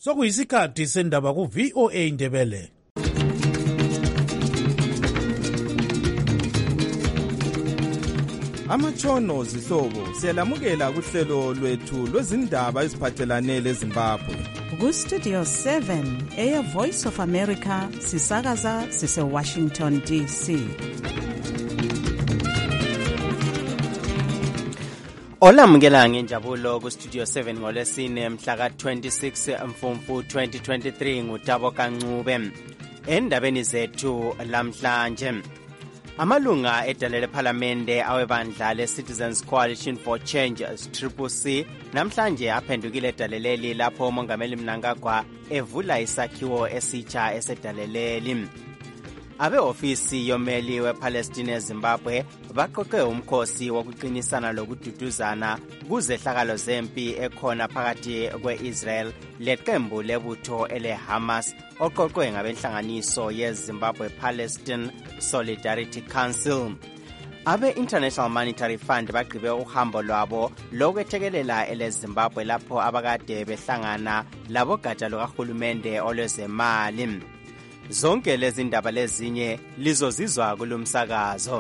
sokuyisikhathi sendaba ku-VOA Indebele. Amatshono zihlobo siyalamukela kuhlelo lwethu lwezindaba eziphathelane leZimbabwe. Ku-Studio 7 Air Voice of America sisakaza sise-Washington DC. Olamukela ngenjabulo ku-Studio 7 ngolwesine mhla ka-26 Mfumfu 2023 ngutabo kancube. Endabeni zethu lamhlanje, amalunga edale lephalamende awebandla le-Citizens Coalition for Change CCC namhlanje aphendukile edaleleli lapho umongameli Mnangagwa evula isakhiwo esitsha esedaleleli. Abe-ofisi yomeli wePalestine eZimbabwe baqoqe umkhosi wokuqinisana lokududuzana kuzehlakalo zempi ekhona phakathi kwe-Israel leqembu lebutho ele-Hamas oqoqwe ngabenhlanganiso ye-Zimbabwe Palestine Solidarity Council. Abe-International Monetary Fund bagqibe uhambo lwabo lokwethekelela ele-Zimbabwe lapho abakade behlangana labogatsha lukahulumende olwezemali. Zonke lezi ndaba lezinye lizozizwa kulumsakazo.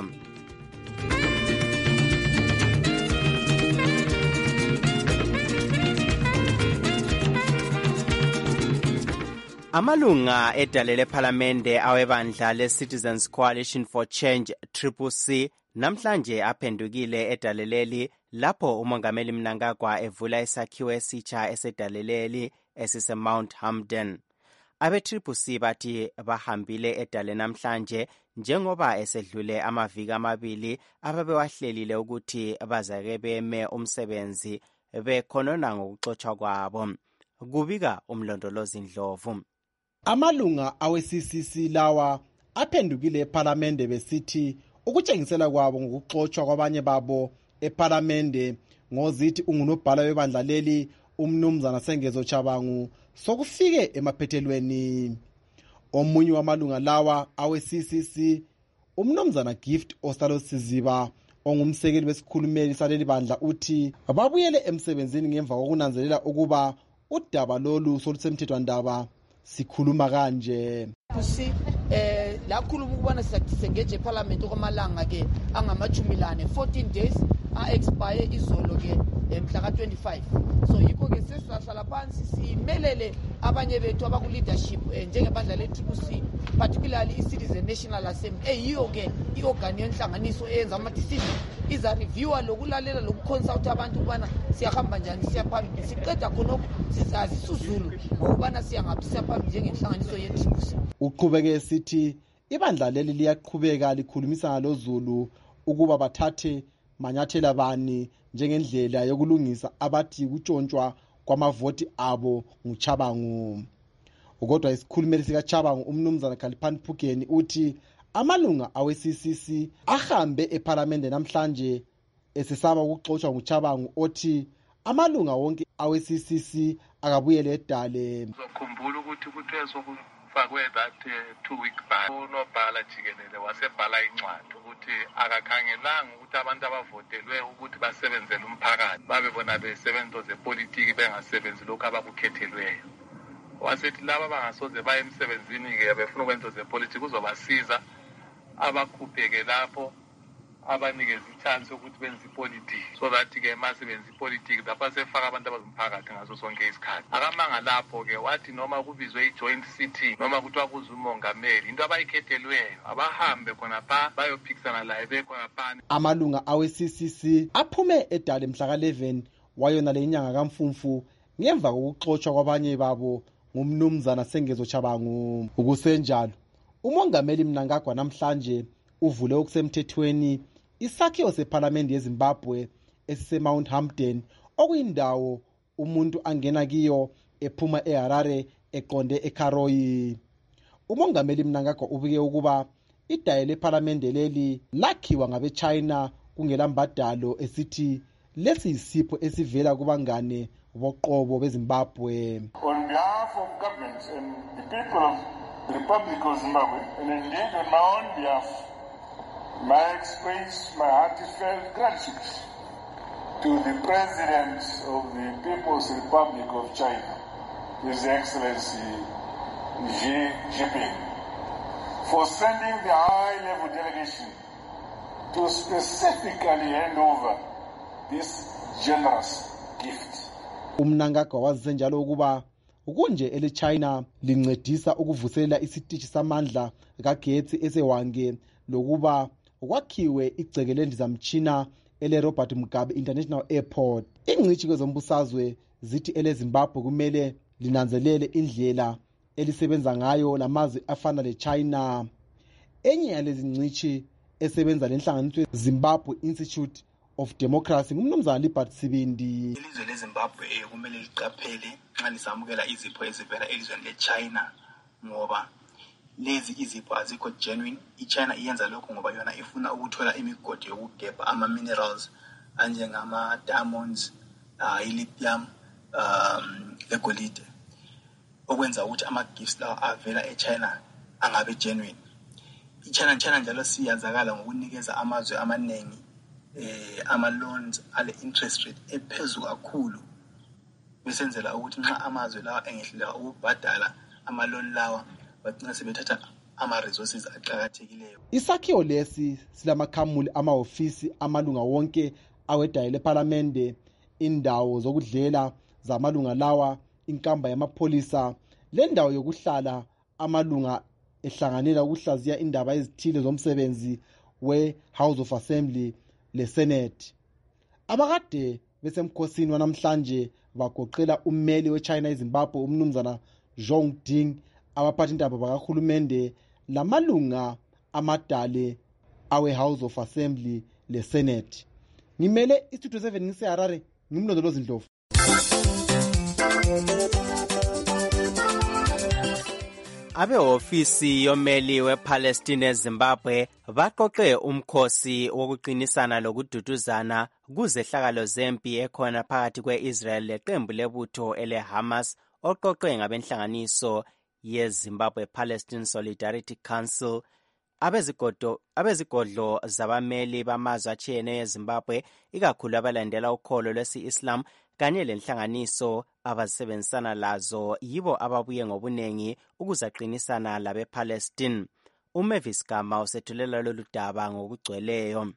Amalunga edale lephalamende awebandla le-Citizens Coalition for Change CCC namhlanje aphendukile edaleleli lapho umongameli Mnangagwa evula isakhiwo esitsha esedaleleli esise-Mount Hampden. Abe-CCC bathi bahambile edale namhlanje njengoba esedlule amaviki amabili ababewahlelile ukuthi bazake beme umsebenzi bekhonona ngokuxotshwa kwabo. Kubika umlondolozi Ndlovu. Amalunga awe-CCC lawa aphendukile ephalamende besithi ukutshengisela kwabo ngokuxotshwa kwabanye babo ephalamende ngozithi ungunobhala webandla leli umnumzana Sengezo Chabangu sokufike emaphethelweni. Omunye wamalunga lawa awe-CCC umnumzana Gift Ostalosiziba ongumsekeli wesikhulumeli saleli bandla uthi babuyele emsebenzini ngemva kokunanzelela ukuba udaba lolu solusemthethwandaba sikhuluma kanje. Lakhuluma ukubana sisengeje eParliament okwamalanga ke angama-10 14 days a-expire izolo ke mhla ka-25. So yikho ke sesihlala phansi simelele abanye bethu abaku-leadership njengebandla le-CCC, particularly i-Citizen National Assembly eyiyo ke i-organ yenhlanganiso eyenza ama-decision, iza-reviewa lokulalela lokuconsulta abantu ukubana siyahamba njani siyaphambili. Siqeda khonokho sizazi isizulu ngokubana siyangaphi siyaphambili njengenhlanganiso ye-CCC. Uqhubeke sithi ibandla leli liyaqhubeka likhulumisana loZulu ukuba bathathe manyathela bani njengendlela yokulungisa abathi kutshontshwa kwamavoti abo nguChabangu. Kodwa isikhulumeli sikaChabangu umnumzana Khaliphani Phukeni uthi amalunga awe-CCC ahambe eParliament namhlanje esesaba ukuxoshwa nguChabangu othi amalunga wonke awe-CCC akabuyele edale. Uzokhumbula ukuthi kuthezwe fakwe that 2-week ban unobhala jikelele wasebhala incwadi ukuthi akakhangelanga ukuthi abantu abavotelwe ukuthi basebenzele umphakathi babe bona besebenzo zepolitiki bengasebenzi lokho abakukhethelweyo. Wasethi laba bangasoze baye emsebenzini ke befuna ukwenza zepolitiki uzobasiza abakhupheke lapho abanikeza ichance ukuthi benze ipolitiki so that ke masebenza ipolitiki lapha sefaka abantu abazomphakathi ngaso sonke isikhathi. Akamanga lapho ke wathi noma kubizwe i-joint sitting noma kuthiwa kuze umongameli into abayikhethelweyo abahambe khona pha bayophikisana laye bekhona pha. Amalunga awe-CCC aphume edale mhla ka-11 wayona le inyanga kaMfumfu ngemva kokuxotshwa kwabanye babo ngumnumzana Sengezo Chabangu. Ukusenjalo umongameli Mnangagwa namhlanje uvule okusemthethweni isakhiwo seParliament yeZimbabwe esise-Mount Hampden okuyindawo umuntu angena kiyo ephuma eHarare eqonde eKaroi. Umongameli Mnangagwa ubike ukuba idaye leParliament leli lakhiwa ngabe-China kungelambadalo esithi lesi yisipho esivela kubangane boqobo beZimbabwe. On behalf of governments and the people of the Republic of Zimbabwe, and indeed on my own behalf, I express my heartfelt gratitude to the President of the People's Republic of China, His Excellency Xi Jinping for sending the high-level delegation to specifically hand over this generous gift. Umnangagwa wazise njalo ukuba ukunje ele-China lincedisa ukuvuselela isitishi samandla kagetsi esewange lokuba kwakhiwe igceke lendizamtshina ele-Robert Mugabe International Airport. Ingcitshi kwezombusazwe zithi ele-Zimbabwe kumele linanzelele indlela elisebenza ngayo lamazwe afana le-China. Enye yalezi ngcitshi esebenza lenhlanganiso Zimbabwe Institute of Democracy ngumnumzana Libert Sibindi. Ilizwe leZimbabwe kumele liqaphele nxa lisamukela izipho ezivela elizweni leChina ngoba lezi izipho azikho genuine. iChina iyenza lokho ngoba yona ifuna ukuthola imigodi yokugebha ama-minerals anjengama diamonds, ilithium, legolide, okwenza ukuthi ama-gifts lawa avela eChina angabe genuine. iChina njalo siyazakala ngokunikeza amazwe amaningi ama-loans ale-interest rate ephezulu kakhulu, besenzela ukuthi nxa amazwe lawa engehluleka ukubhadala ama-loan lawa bagcina sebethatha ama-resources aqakathekileyo. Isakhiwo lesi silamakhamuli amahhovisi amalunga wonke awedayo lephalamende, indawo zokudlela zamalunga lawa, inkamba yamapholisa lendawo yokuhlala amalunga ehlanganela ukuhlaziya indaba ezithile zomsebenzi we-House of Assembly le-Senate. Abakade besemkhosini wanamhlanje bagoqela ummeli we-China eZimbabwe umnumzana Zhong Ding, abaphathintaba bakahulumende lamalunga amadale awe-House of Assembly le-Senate. Ngimele iStudio 7 ngiseHarare, ngimlondolozi Ndlovu. Abehofisi yomeli wePalestine eZimbabwe baqoqe umkhosi wokuqinisana lokududuzana kuzehlakalo zempi ekhona phakathi kwe-Israel leqembu lebutho ele-Hamas oqoqwe ngabenhlanganiso yeZimbabwe Palestine Solidarity Council. Abezigodlo zabameli bamazwe atshiyeneyo eZimbabwe ikakhulu abalandela ukholo lwesi-Islam kanye lenhlanganiso abasebenzisana lazo yibo ababuye ngobunengi ukuzaqinisana labePalestine. uMavis Gama usethulela lolu daba ngokugcweleyo.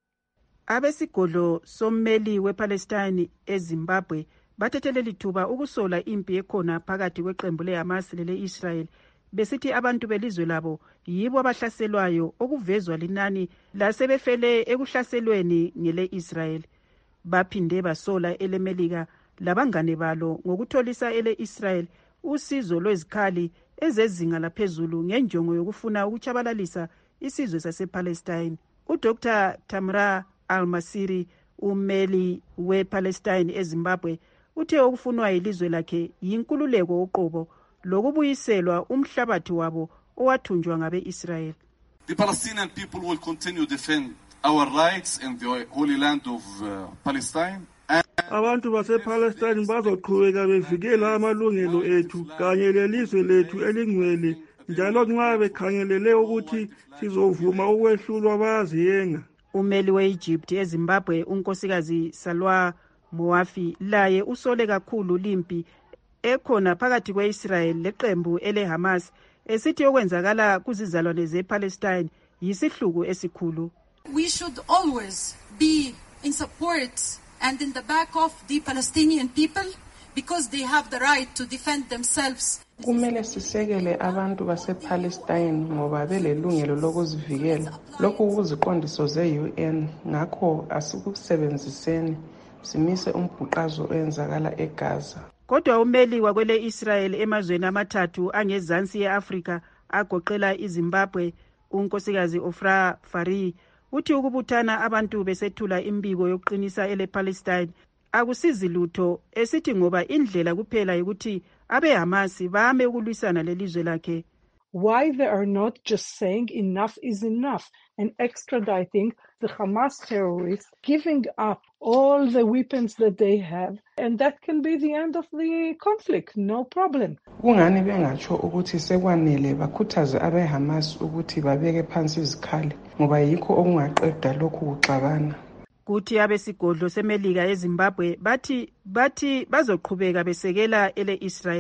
Abesigodlo sommeli wePalestine eZimbabwe bathethe lithuba ukusola impi ekhona phakathi kweqembu leHamas lele-Israel, besithi abantu belizwe labo yibo abahlaselwayo okuvezwa linani lasebefele ekuhlaselweni ngele-Israel. Baphinde basola elemelika labangane balo ngokutholisa ele-Israel usizo lwezikhali ezezinga laphezulu ngenjongo yokufuna ukuchabalalisa isizwe sasePalestine. uDr. Tamra Al-Masiri, ummeli wePalestine eZimbabwe, uthe okufunwa ilizwe lakhe yinkululeko uqobo lokubuyiselwa umhlabathi wabo owathunjwa ngabe-Israel. The Palestinian people will continue to defend our rights in the holy land of Palestine. Abantu basePalestine bazoqhubeka bevikela amalungelo ethu kanye lelizwe lethu elingcwele, njalo nxa bekhangelele ukuthi sizovuma ukwehlulwa bayaziyenga. Ummeli we-Egypt eZimbabwe unkosikazi Salwa Moafi laye usole kakhulu limpi ekhona phakathi kwe-Israel leqembu ele-Hamas, esithi okwenzakala kuzizalwane zePalestine yisihluku esikhulu. We should always be in support and in the back of the Palestinian people because they have the right to defend themselves. Kumele sisekele abantu basePalestine ngoba belelungelo lokuzivikela. Lokhu kuziqondiso ze-UN, ngakho asikusebenziseni simise umbhuqazo oyenzakala eGaza. Kodwa ummeli wakwele Israel emazweni amathathu angezansi ye-Afrika agoqela iZimbabwe, unkosikazi Ofra Fari, uthi ukubuthana abantu besethula imbiko yokuqinisa ele-Palestine akusizi lutho, esithi ngoba indlela kuphela ukuthi abeHamas bame ukulwisana lelizwe lakhe. Why they are not just saying enough is enough and extraditing the Hamas terrorists, giving up all the weapons that they have, and that can be the end of the conflict, no problem. Kungani bengatsho ukuthi sekwanele bakhuthaze abeHamas ukuthi babeke phansi izikhali ngoba yikho okungaqeda lokhu kuxabana. Kuthi abesigodlo semelika eZimbabwe bathi bazoqhubeka besekela ele-Israel.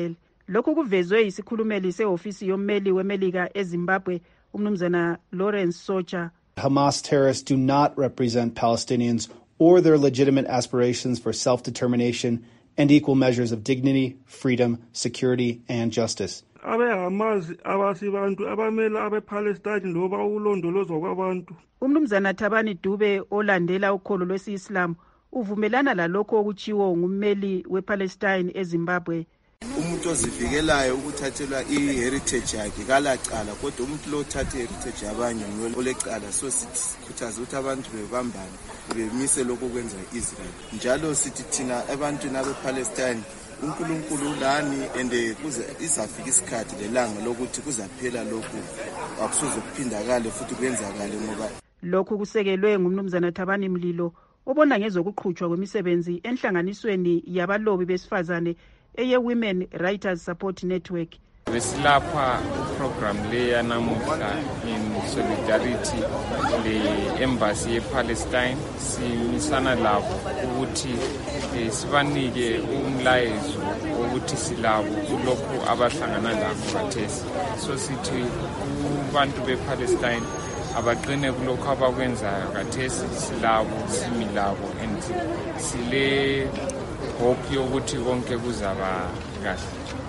Lokhu kuvezwe isikhulumeli sehofisi yommeli weMelika eZimbabwe umnumzana Lawrence Socha. Hamas terrorists do not represent Palestinians or their legitimate aspirations for self-determination and equal measures of dignity, freedom, security, and justice. Abe-Hamas abasibantu abamela abe-Palestine loba ukulondolozwa kwabantu. Umnumzana Thabani Dube olandela ukholo lwesi-Islam uvumelana lalokho okutshiwo ngummeli wePalestine eZimbabwe. Umuntu ozivikelayo ukuthathelwa i-heritage yakhe kalacala, kodwa umuntu lo uthatha i-heritage yabanye olecala. So sikhuthaza ukuthi abantu bebambane bemise lokho kwenza i-Israel. Njalo sithi thina ebantwini abe-Palestine uNkulunkulu lani ende kuze izafika isikhathi lelanga lokuthi kuzaphela lokhu akusozokuphindakale futhi kwenzakale ngoba lokhu kusekelwe ngumnumzana Thabani Mlilo obona ngezokuqhutshwa kwemisebenzi enhlanganisweni yabalobi besifazane eye-Women Writers Support Network. Besilapha program leya namuhla in solidarity le-embassy ye-Palestine simisana labo ukuthi sibanike umlayezo wokuthi silabo kulokhu abahlangana lakho khathesi. So sithi kubantu be-Palestine abaqine kulokhu abakwenzayo khathesi, silabo similabo and sile hope yokuthi konke kuzaba kahle.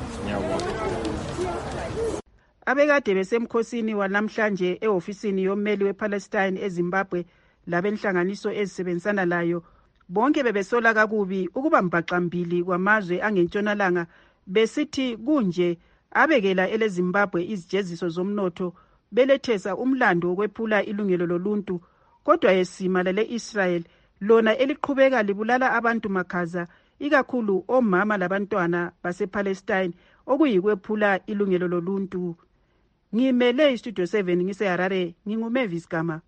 Abekade besemkhosini wanamhlanje ehofisini yommeli wePalestine eZimbabwe labenhlanganiso ezisebenzisana layo bonke bebesola kakubi ukuba mbaqambili kwamazwe angentshonalanga besithi kunje abekela eleZimbabwe izijeziso zomnotho belethesa umlando wokwephula ilungelo loluntu, kodwa yesima lale-Israel lona eliqhubeka libulala abantu makhaza ikakhulu omama labantwana basePalestine okuyikwephula ilungelo loluntu. Ngimele iStudio 7 ngiseHarare, nginguMavis Gama.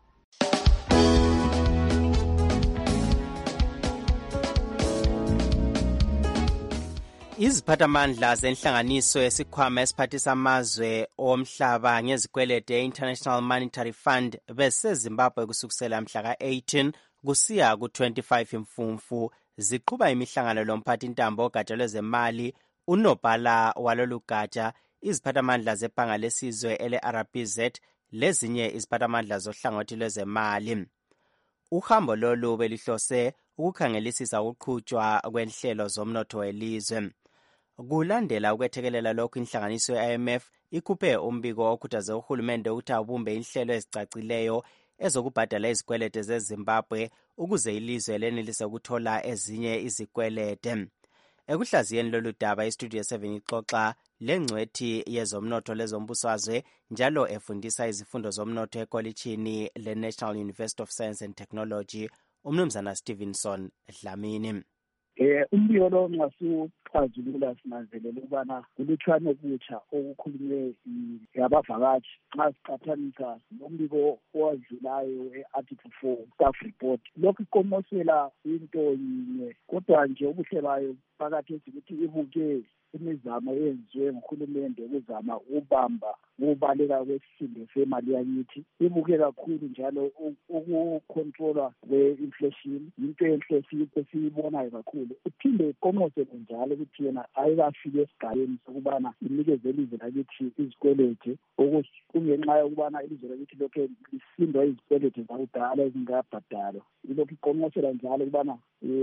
Iziphathamandla zenhlanganiso yesikhwama esiphathisa amazwe omhlaba ngezikwelede International Monetary Fund beseZimbabwe kusukela mhla ka-18 kusiya ku-25 Mfumfu ziqhuba imihlangano lomphathi intambo ogatsha lwezemali unobhala walolu gatsha, iziphathamandla zebhanga lesizwe ele-RBZ lezinye iziphathamandla zohlangothi lwezemali. Uhambo lolu belihlose ukukhangelisisa ukuqhutshwa kwenhlelo zomnotho welizwe. Kulandela ukwethekelela lokhu, inhlanganiso ye-IMF ikhuphe umbiko okhuthaze uhulumende ukuthi abumbe inhlelo ezicacileyo ezokubhadala izikwelede zeZimbabwe ukuze ilizwe lenelise ukuthola ezinye izikwelede. Ekuhlaziyeni lolu daba, iStudio 7 ixoxa lengcwethi yezomnotho lezombusazwe njalo efundisa izifundo zomnotho ekolitshini le-National University of Science and Technology, umnumzana Stevenson Dlamini. Umbiko lo ngasuxazulula sinanzelela ukubana kulutshwane okutsha okukhulunywe yabavakashi nxa siqathanisa nombiko owadlulayo e-Article 4 Staff Report. Lokhu iqomosela into yinye, kodwa nje ubuhle bayo phakathi ukuthi ibuke imizamo eyenziwe nguhulumende ukuzama ukubamba ukubaleka kwesisindo semali yakithi. Ibuke kakhulu njalo ukukontrolwa kwe-inflation, into enhle esiyibonayo kakhulu. Iphinde iqomosele njalo ukuthi yena ayikafike esigabeni sokubana inikeze ilizwe lakithi izikwelede, kungenxa yokubana ilizwe lakithi lokhu lisindwa izikwelede zakudala ezingabhadalwa. Ilokhu iqomosela njalo ukubana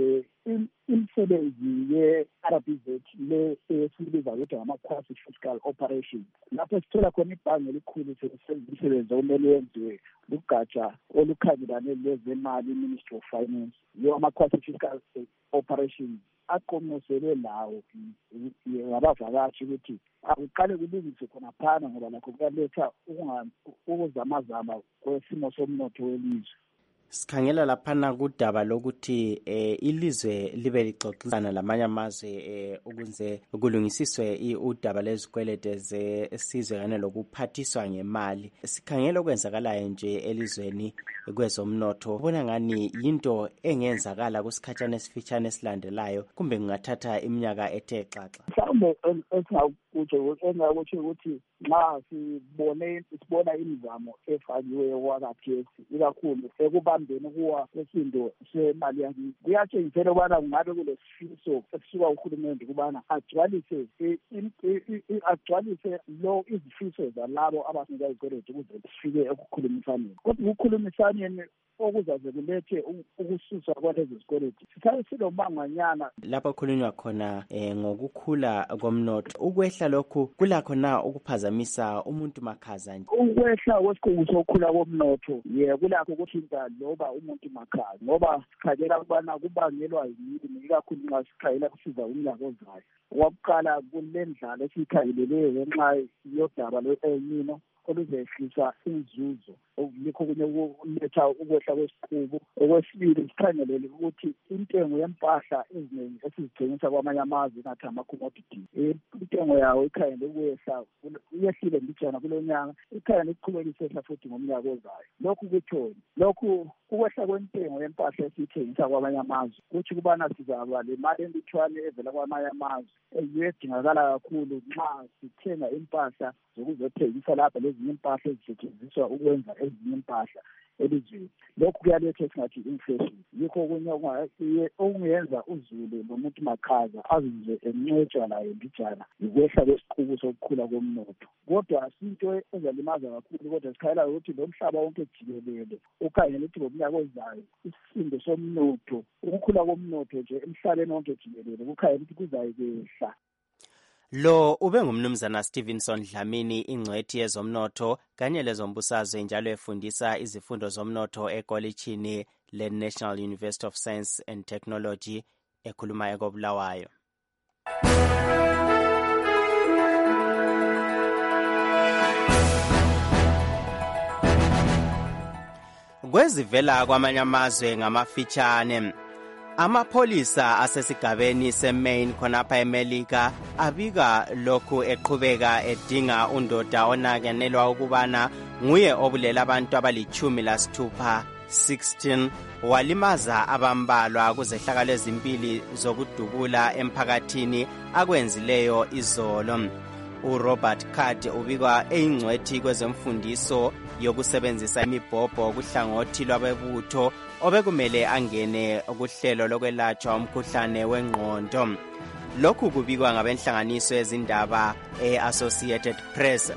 imisebenzi ye-RBZ le esibiza ukuthi ama-quasi fiscal operations, lapho sithola khona ibhange elikhulu imisebenzi okumele yenziwe lugatsha olukhangelane lwezemali, Ministry of Finance, yiwo ama-quasi fiscal operations aqomosele lawo ngabavakashi ukuthi akuqale kulungiswe khona phana ngoba lakho kuyaletha ukuzamazama kwesimo somnotho welizwe. Sikhangela laphana kudaba lokuthi ilizwe libe lixoxisana lamanye amazwe ukuze kulungisiswe udaba lezikwelede zesizwe kanye lokuphathiswa ngemali. Sikhangela okwenzakalayo nje elizweni kwezomnotho, ubona ngani yinto engenzakala kusikhathana esifitshane esilandelayo kumbe kungathatha iminyaka ethe xaxa? Okunye engakutsho ukuthi nxa sibona imizamo efakiweyo kwakathesi ikakhulu ekubambeni kuwa kwesindo semali yakithi kuyatshengisela ukubana kungabe kulesifiso esisuka uhulumende ukubana agcwalise lo izifiso zalabo abasinika izikweletu ukuze sifike ekukhulumisaneni. Kodwa ukukhulumisaneni okuzaze kulethe ukususwa kwalezi zikweletu sisabe silomanganyana. Lapho khulunywa khona ngokukhula komnotho, ukwehla lokhu kulakho na ukuphazamisa umuntu makhaza nje? Ukwehla kwesikhungo sokukhula komnotho kulakho ukuthinta loba umuntu makhaza, ngoba sikhangela ukubana kubangelwa yini, ikakhulu nxa sikhangela kusiza umnyaka ozayo. Okokuqala kulendlala esiyikhangeleleyo ngenxa yodaba lwe-El Nino oluzehlisa inzuzo, yikho kunye ukuletha ukwehla kwesiqubu. Okwesibili sikhangelele ukuthi intengo yempahla eziningi esizithengisa kwamanye amazwe ngathi ama-commodities, intengo yawo ikhangele ukwehla, iyehlile mbijana kulo nyaka, ikhangele iqhubeka isehla futhi ngomnyaka ozayo. Lokhu kuthoni? Lokhu ukwehla kwentengo yempahla esiyithengisa kwamanye amazwe kuthi kubana sizaba le mali entithwane evela kwamanye amazwe edingakala kakhulu nxa sithenga impahla zokuzothengisa lapha lezinye impahla ezisetshenziswa ukwenza ezinye impahla elizweni. Lokhu kuyaletha esingathi inflation. Yikho okunye okungenza uzulu nomuntu makhaza azizwe encwetshwa naye mbijana ukwehla kwesiqubu sokukhula komnotho. Kodwa asinto ezalimaza kakhulu, kodwa sikhayela ukuthi lo mhlaba wonke jikelele ukhangela ukuthi ngomnyaka ozayo isisindo somnotho, ukukhula komnotho nje emhlabeni wonke jikelele kukhangela ukuthi kuzayehla. Lo ube ngumnumzana Stevenson Dlamini, ingcwethi yezomnotho kanye lezombusazwe, njalo efundisa izifundo zomnotho ekolitshini le-National University of Science and Technology, ekhuluma eKobulawayo. Kwezivela kwamanye amazwe ngamafitshane, amapholisa asesigabeni seMaine khonapha eMelika abika lokhu eqhubeka edinga undoda onakenelwa ukubana nguye obulela abantu abali-16 walimaza abambalwa kuzehlakalo ezimbili zokudubula emphakathini akwenzileyo izolo. uRobert Card ubikwa eyingcwethi kwezemfundiso yokusebenzisa imibhobho kuhlangothi lwabebutho obekumele angene kuhlelo lokwelatshwa umkhuhlane wengqondo. Lokhu kubikwa ngabenhlanganiso ezindaba e-Associated Press.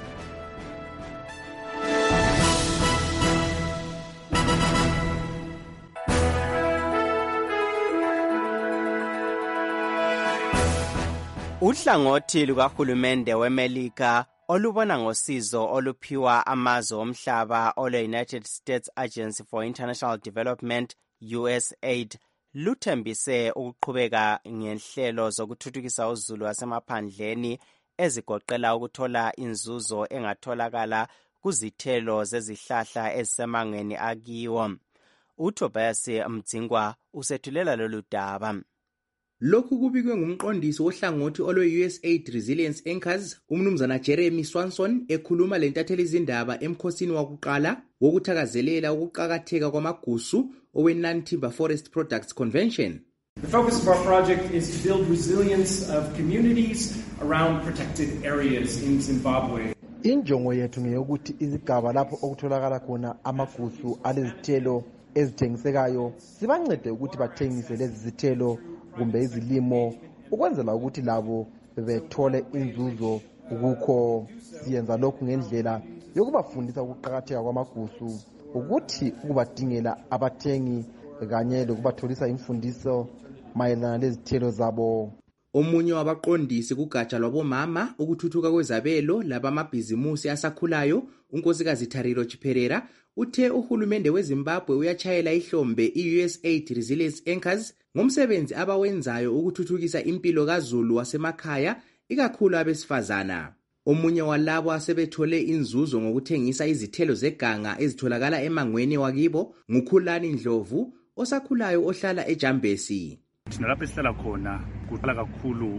Uhlangothi lukahulumende weMelika olubona ngosizo oluphiwa amazwe omhlaba olwe-United States Agency for International Development, USAID, luthembise ukuqhubeka ngenhlelo zokuthuthukisa uzulu wasemaphandleni ezigoqela ukuthola inzuzo engatholakala kuzithelo zezihlahla ezisemangweni akiwo. uTobias Mdzingwa usethulela lolu daba. Lokhu kubikwe ngumqondisi wohlangothi olwe-USAID Resilience Anchors, umnumzana Jeremy Swanson, ekhuluma lentatheli izindaba emkhosini wakuqala wokuthakazelela ukuqakatheka kwamagusu owe-Non-Timber Forest Products Convention. The focus of our project is to build resilience of communities around protected areas in Zimbabwe. Injongo yethu ngeyokuthi izigaba lapho okutholakala khona amagusu alezithelo ezithengisekayo sibancede ukuthi bathengise lezi zithelo kumbe izilimo ukwenzela ukuthi labo bethole inzuzo. Ukukho siyenza lokhu ngendlela yokubafundisa ukuqakatheka kwamagusu, ukuthi ukubadingela abathengi kanye lokubatholisa imfundiso mayelana lezithelo zabo. Omunye wabaqondisi kugatsha lwabomama ukuthuthuka kwezabelo labamabhizimusi asakhulayo, unkosikazi Tariro Chiperera, uthe uhulumende weZimbabwe uyachayela ihlombe i-USAID Resilience Anchors ngomsebenzi abawenzayo ukuthuthukisa impilo kaZulu wasemakhaya, ikakhulu abesifazana. Omunye walabo asebethole inzuzo ngokuthengisa izithelo zeganga ezitholakala emangweni wakibo nguKhulani Ndlovu, osakhulayo ohlala eJambesi. Thina lapho esihlala khona kuqala kakhulu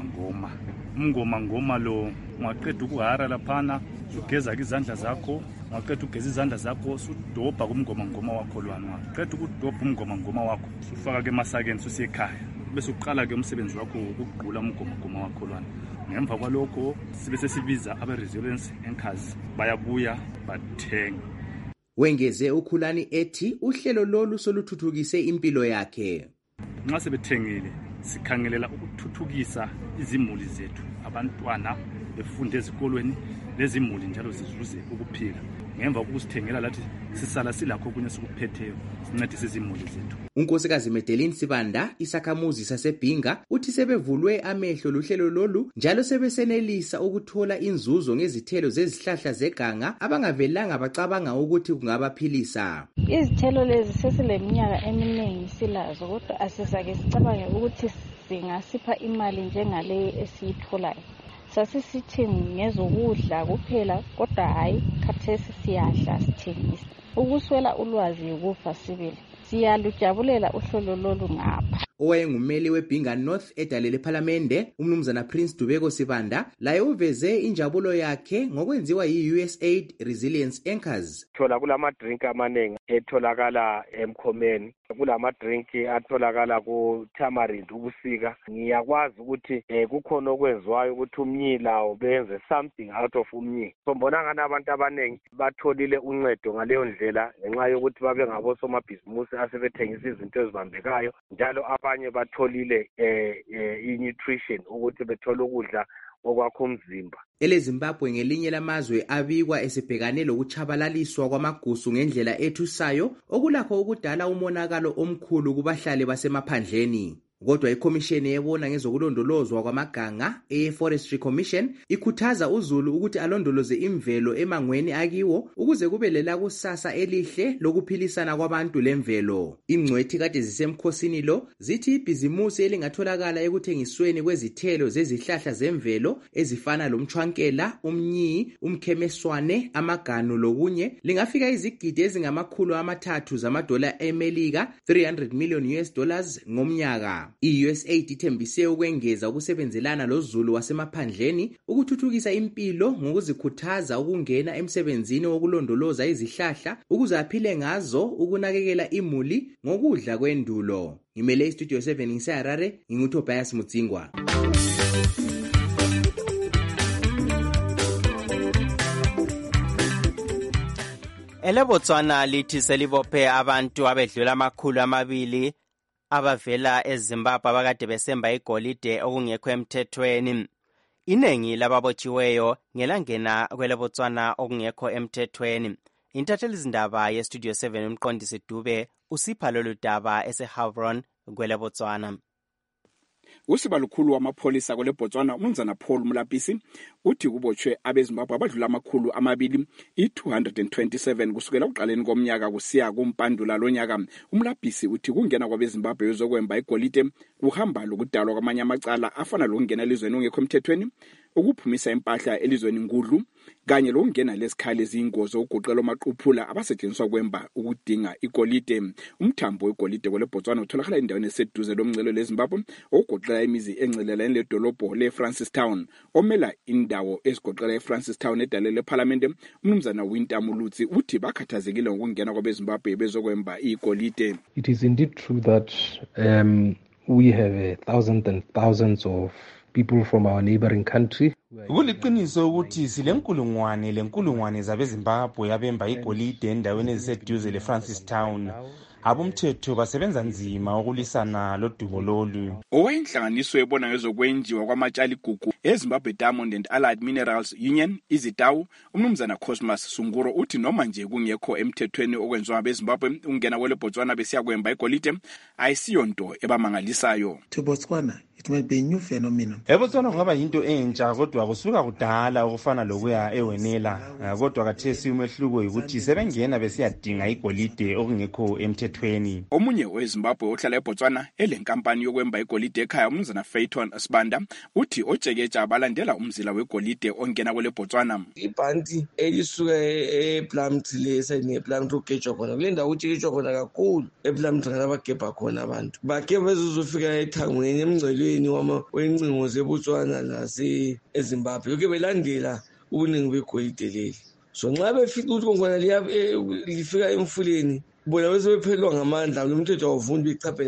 umngoma lo ungaqeda ukuhara laphana ugeza izandla zakho, ungaqeda ugeza izandla zakho sudobha kumngoma wakho lwana, ungaqeda ukudobha umngoma wakho ufaka ke emasakeni usiye ekhaya. bese uqala ke umsebenzi wakho ukugqula umgomo wakholwana. Ngemva kwalokho sibe sesibiza abe-resilience anchors bayabuya bathenga. Wengeze uKhulani ethi uhlelo lolu soluthuthukise impilo yakhe. Nxa sebethengile sikhangelela ukuthuthukisa izimuli zethu, abantwana befunde ezikolweni lezimuli njalo zizuze ukuphila. Ngemva kokusithengela lathi sisala silakho kunye sikuphetheyo sincedise izimuli zethu. Unkosikazi Medelin Sibanda, isakhamuzi saseBhinga, uthi sebevulwe amehlo luhlelo lolu njalo sebesenelisa ukuthola inzuzo ngezithelo zezihlahla zeganga abangavelanga bacabanga ukuthi kungabaphilisa. Izithelo lezi sesileminyaka eminingi silazo kodwa asisake sicabange ukuthi singasipha imali njengale esiyitholayo. Sasisithi ngezokudla kuphela kodwa hayi khathesi siyadla sithengisa. Ukuswela ulwazi ukufa sibili. Siyalujabulela uhlolo lolu ngapha. Owayengumeli weBhinga North edalele ePhalamende, umnumzana Prince Dubeko Sibanda, laye uveze injabulo yakhe ngokwenziwa yi-USAID Resilience Anchors. Thola kulama drink amanengi etholakala emkhomeni, kulama drink atholakala ku tamarind ubusika. Ngiyakwazi ukuthi kukhona okwenziwayo ukuthi umnyila benze something out of umnyila. Sombona ngana abantu abanengi batholile uncedo ngaleyo ndlela ngenxa yokuthi babe ngabosomabhizimusi asebethengisa izinto ezibambekayo, njalo abanye batholile i-nutrition ukuthi bethole ukudla okwakho umzimba. EleZimbabwe ngelinye lamazwe abikwa esebhekane lokuchabalaliswa kwamagusu ngendlela ethusayo okulakho ukudala umonakalo omkhulu kubahlali basemaphandleni. Kodwa ikhomisheni ebona ngezokulondolozwa kwamaganga e-Forestry Commission ikhuthaza uZulu ukuthi alondoloze imvelo emangweni akiwo ukuze kube lelakusasa elihle lokuphilisana kwabantu lemvelo. Ingcwethi kade zisemkhosini lo zithi ibhizimusi elingatholakala ekuthengisweni kwezithelo zezihlahla zemvelo ezifana lomchwankela, umnyi, umkhemeswane, amaganu lokunye lingafika izigidi ezingama300 zamadola eMelika, $300 million ngomnyaka. I-USAID ithembise ukwengeza ukusebenzelana loZulu wasemaphandleni ukuthuthukisa impilo ngokuzikhuthaza ukungena emsebenzini wokulondoloza izihlahla ukuze aphile ngazo ukunakekela imuli ngokudla kwendulo. Ngimele iStudio 7 ngiseHarare, nginguTobias Mutsingwa. EleBotswana lithi selibophe abantu abedlula 200 abavela eZimbabwe abakade besemba igolide okungekho emthethweni. Inengi lababotshiweyo ngelangena kweleBotswana okungekho emthethweni. Intatheli izindaba yeStudio 7 umqondisi Dube usipha lolu daba eseHavron kweleBotswana. Usibalukhulu wamapholisa kweleBotswana umnumzana Paul Mulapisi uthi kubotshwe abeZimbabwe abadlula 227 kusukela uqaleni komnyaka kusiya kumpandula lonyaka. Umlapisi uthi kungena kwabeZimbabwe yozokwemba igolide kuhamba lokudalwa kwamanye amacala afana lokungena elizweni ongekho emthethweni, ukuphumisa impahla elizweni ngudlu kanye lokungena lesikhali eziyingozi okugoqela amaqhuphula abasetshenziswa kwemba ukudinga igolide. Umthambo wegolide kweleBotswana utholakala endaweni eseduze lomngcele leZimbabwe okugoqela imizi engcelelene ledolobho leFrancistown omela indawo ezigoqela eFrancistown edalele ePhalamende. Umnumzana Winter Mulutsi uthi bakhathazekile ngokungena kwabeZimbabwe bezokwemba igolide. It is indeed true that we have thousands and thousands of people from our neighboring country. Kuliqiniso ukuthi silenkulungwane zabeZimbabwe abemba igolide endaweni eziseduze leFrancistown. Abomthetho basebenza nzima ukulisana lodumo lolu. Owenhlanganiso ebona ngezokwenjiwa kwamatshali gugu eZimbabwe Diamond and Allied Minerals Union izitawu umnumzana Cosmas Sunguro uthi noma nje kungekho emthethweni okwenziwa abeZimbabwe ungena kweleBotswana besiya kwemba igolide ayisiyonto ebamangalisayo. To Botswana it might be a new phenomenon. EBotswana kungaba yinto entsha kodwa kusuka kudala okufana lokuya ewenela, kodwa kathesi umehluko ukuthi sebengena besiyadinga igolide okungekho emthethweni. Omunye weZimbabwe ohlala eBotswana elenkampani yokwemba igolide ekhaya umnumzana Fayton Sibanda uthi ojekeja abalandela umzila wegolide ongena kweleBotswana. Ibhanti elisuka ePlumtree lesayini ePlumtree ukugejwa khona kule ndawo ukugejwa khona kakhulu ePlumtree abagebha khona abantu bagebha bezofika ethangweni emngcelweni wencingo zeBotswana nase eZimbabwe yoke belandela ubuningi begolide leli. So nxa befika ukuthi khona lifika emfuleni bona bese bephelwa ngamandla lo mthetho awuvuni bechaphele ngapha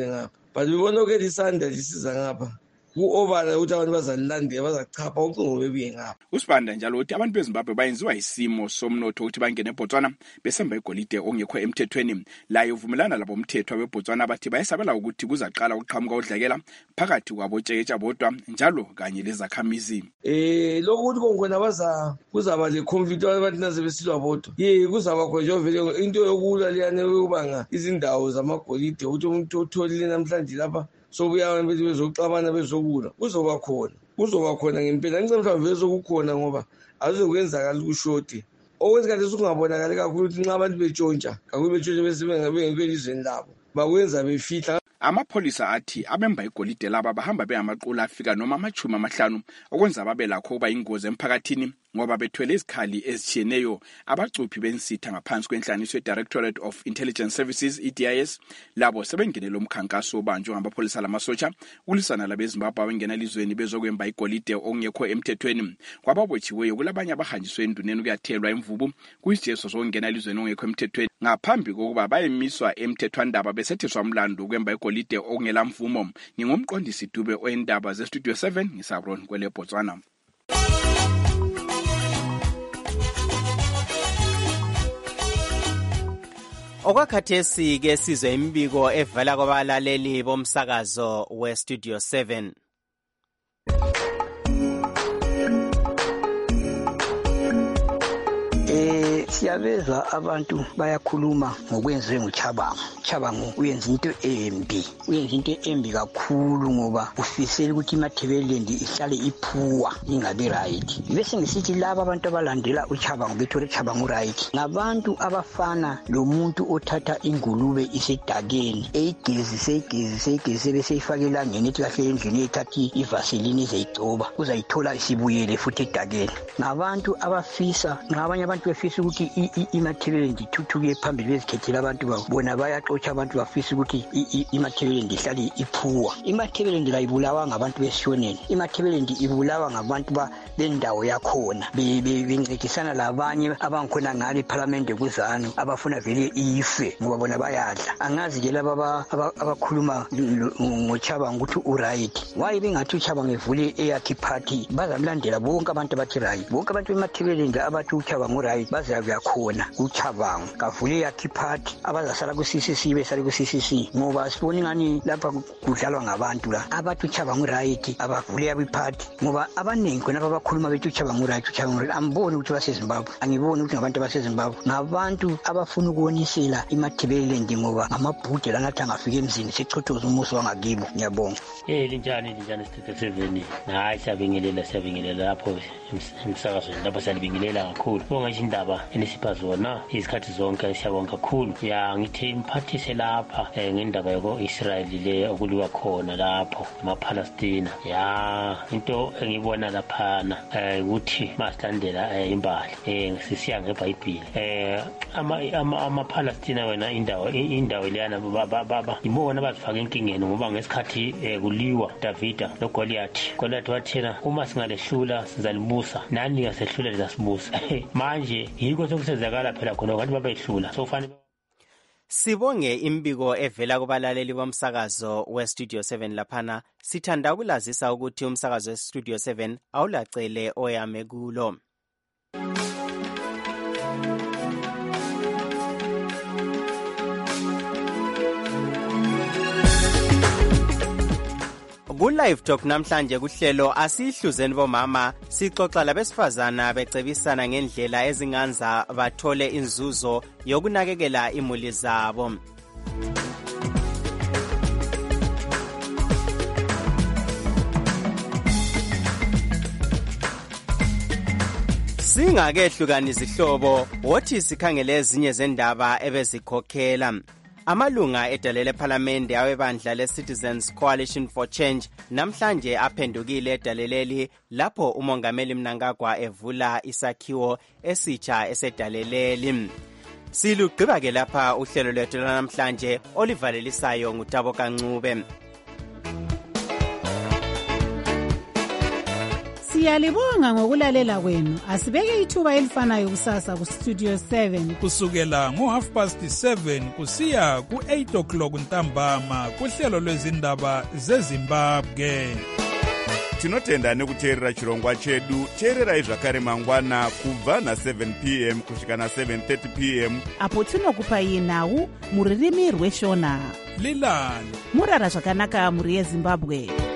but bebona ukuthi isanda lisiza ngapha ku-ovala ukuthi abantu bazalilandela bazachapha ucingo bebuye ngapha. Usibanda njalo uthi abantu beZimbabwe bayenziwa isimo somnotho ukuthi bangene eBotswana besemba igolide ongekho emthethweni. La uvumelana labo umthetho weBotswana bathi bayesabela ukuthi kuzaqala ukuqhamuka udlakela phakathi kwabotsheketsha bodwa njalo kanye lezakhamizi. Lokho ukuthi kongona kuzaba le conflict abantu naze besilwa bodwa. Kuzaba khona vele into yokulwa liyane ukubanga izindawo zamagolide ukuthi umuntu otholile namhlanje lapha sobuya bezoxabana bezokula kuzoba khona ngempela ngicela mhlawumbe bezokukhona ngoba azokwenzakala ukushoti okwenzakala ukungabonakali kakhulu ukuthi nxa abantu betshontsha kakhulu betshontsha bengekho elizweni labo bakwenza befihla. Amapholisa athi abemba igolide laba bahamba behamaqula afika noma 50 okwenza babe lakho kuba ingozi emphakathini ngoba bethwele izikhali ezitshiyeneyo. Abacuphi bensitha ngaphansi kwenhlaniso ye-Directorate of Intelligence Services EDIS labo sebengenele umkhankaso obanjwe ngabapholisa lamasotsha ulisana labeZimbabwe abengena elizweni bezokwemba igolide ongekho emthethweni. Kwababotshiweyo kulabanye abahanjiswe enduneni ukuyathelwa imvubu kuyisijeso sokungena elizweni ongekho emthethweni ngaphambi kokuba bayemiswa emthethwandaba besethiswa umlando ukwemba igolide ongela mvumo. Ngingumqondisi Dube oyindaba zeStudio 7 ngisabron kwele Botswana. Okwakhathesi ke sizwe imibiko evela kwabalaleli bomsakazo weStudio 7. Siyabezwa abantu bayakhuluma ngokwenziwe nguChabango uyenza into embi kakhulu ngoba ufisela ukuthi iMatabeleland ihlale iphuwa ingabe right. Bese ngisithi laba abantu abalandela uChabango bethole uChabango right ngabantu abafana lo muntu othatha ingulube isedakeni eyigezi bese ifakela ngene ethi kahle endlini ethathi ivaseline izayigcoba uzayithola isibuyele futhi edakeni. Ngabantu abafisa ngabanye abantu befisa ukuthi iMatabeleland ithuthuke phambili bezikhethela abantu babona bayaxotsha abantu bafisa ukuthi iMatabeleland ihlale iphuwa. iMatabeleland la ibulawa ngabantu besishoneni. iMatabeleland ibulawa ngabantu bendawo yakhona bencedisana labanye abangikhona ngale eParliament kuzana abafuna vele ife ngoba bona bayadla. Angazi ke laba abakhuluma ngoChabango ukuthi uright. Why bengathi uChabango evule eyakhe party bazamlandela bonke abantu abathi right. Bonke abantu beMatabeleland abathi uChabango right bazayakhona uChabango kavule yakhe party abazasala ku-CCC besale ku-CCC ngoba sibona ngani lapha kudlalwa ngabantu la abathi uChabango right abavule yabo iparty ngoba abaningi khona abakhuluma bethi uChabango right amboni ukuthi baseZimbabwe angiboni ukuthi ngabantu baseZimbabwe ngabantu abafuna ukuwonisela iMatabeleland ngoba amabhude langathi angafika emzini sechothoza umuso wangakibo. Ngiyabonga. Linjani Studio 7. Hayi siyabingelela lapho emsakazweni lapho siyabingelela kakhulu bonke indaba enisipha zona izikhathi zonke siyabonga kakhulu. Ngithi imphathise lapha ngendaba yoko-Israel le okuliwa khona lapho amaPalestina. Into engibona laphana ukuthi masilandela imbali sisiya ngeBhayibhili amaPalestina wena indawo leyana baba ibona bazifaka enkingeni ngoba ngesikhathi kuliwa Davida noGoliath wathena uma singalehlula sizalibusa nani ngasehlula lesibusa manje yiko sokusenzakala phela khona kanti babehlula so fanele Sibonge imbiko evela kubalaleli bomsakazo weStudio 7 laphana. Sithanda ukulazisa ukuthi umsakazo weStudio 7 awulacele oyame kulo. Ku-Live Talk namhlanje kuhlelo asihluzeni bomama sixoxa labesifazana becebisana ngendlela ezinganza bathole inzuzo yokunakekela imuli zabo. Singakehlukanisa izihlobo wothi sikhangele ezinye zendaba ebezikhokhela. Amalunga edalele eParliament awebandla leCitizens Coalition for Change namhlanje aphendukile edaleleli lapho umongameli Mnangagwa evula isakhiwo esitsha esedaleleli. Silugqiba ke lapha uhlelo lwethu namhlanje olivalelisayo nguTabo Kancube. Siyalibonga ngokulalela kwenu. Asibeke ithuba elifanayo kusasa ku Studio 7 kusukela ngo7:30 kusiya ku8:00 ntambama kuhlelo lwezindaba zeZimbabwe. Tinotenda nekuteerera chirongwa chedu. Teererai zvakare mangwana kubva na7 p.m. kusvika na7:30 p.m. apo tinokupai nhau muririmi rweshona. Lilani murara zvakanaka muri yeZimbabwe.